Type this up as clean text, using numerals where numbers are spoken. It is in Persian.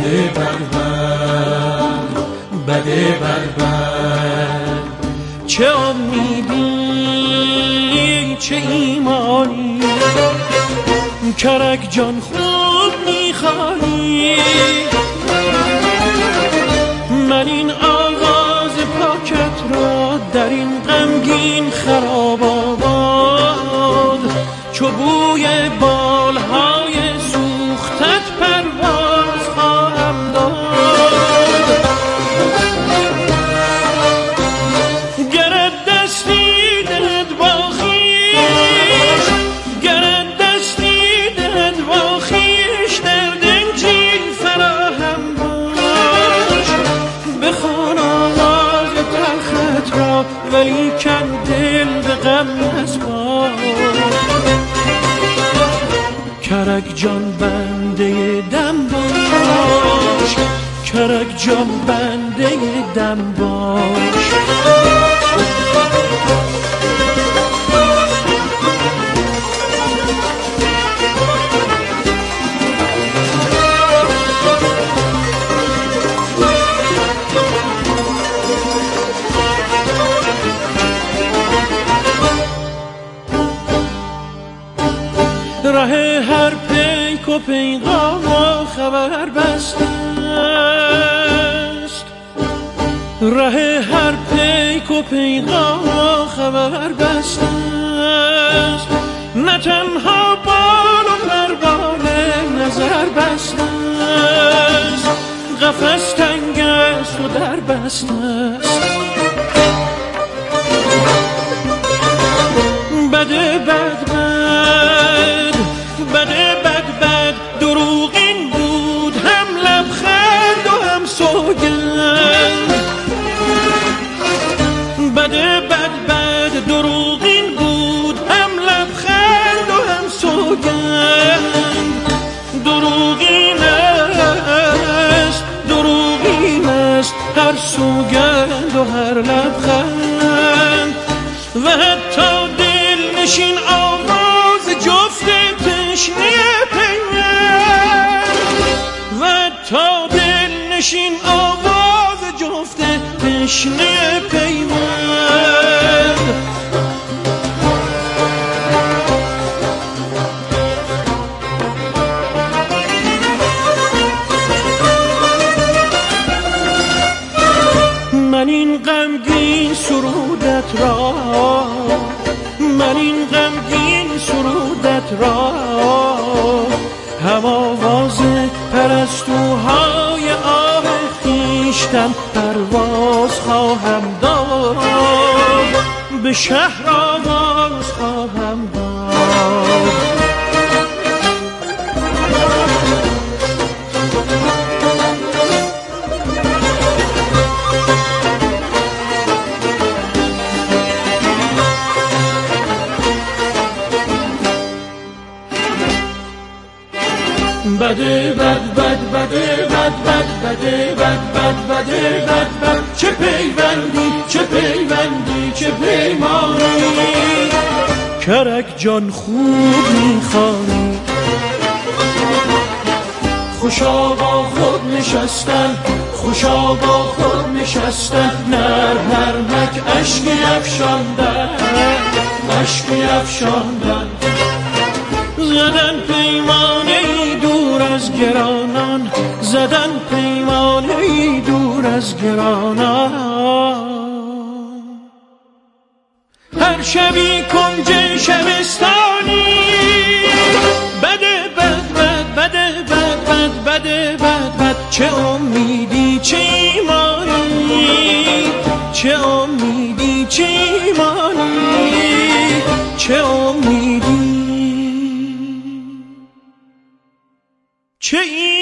بده بده چه امیدی چه ایمانی کرک جان خوب میخوانی من این آغاز پاکت را در این غمگین خراب آباد چو بوی بالهای سوختت پرواز خواهم داد گرد دستی دهد با خویش گرد دستی دهد با خویش در دنجی فراهم باش بخوان آواز تلخت را ولی کن دل به غم نسپار کرک جان بنده دم باش کرک جان بنده دم باش ره هر پیک و پیغام و خبر بسته است ره هر پیک و پیغام و خبر بسته است نه تنها بال و پربال نظر بسته است قفس تنگ است و در بسته است بده بد بده بد بد دروغین بود هم لبخند و هم سوگند بده بد بد دروغین بود هم لبخند و هم سوگند دروغین است هر سوگند و هر لبخند و حتی دل نشین آواز جفت تشنه پیوند و تا دل نشین آواز جفت تشنه پیوند من این غمگین سرودت را من این غمگین سرودت را هم آواز پرستوهای آه خویشتن پرواز خواهم داد به شهر آواز خواهم داد بده بد بد بده بد بد بده بد بد بده بد بد چه پیوندی چه پیوندی چه پیمانی کرک جان خوب میخوانی خوشا با خود نشستن خوشا با خود نشستن نر نرمک اشکی افشاندن اشکی افشاندن زدن پیمانه ای دور از گرانان زدن پیمانه ای دور از گرانان هر شبی کنج شبستانی بده بد بد بده بد بد بده بد بد چه امیدی چه ایمانی چه امیدی چه ایمانی چه امیدی چه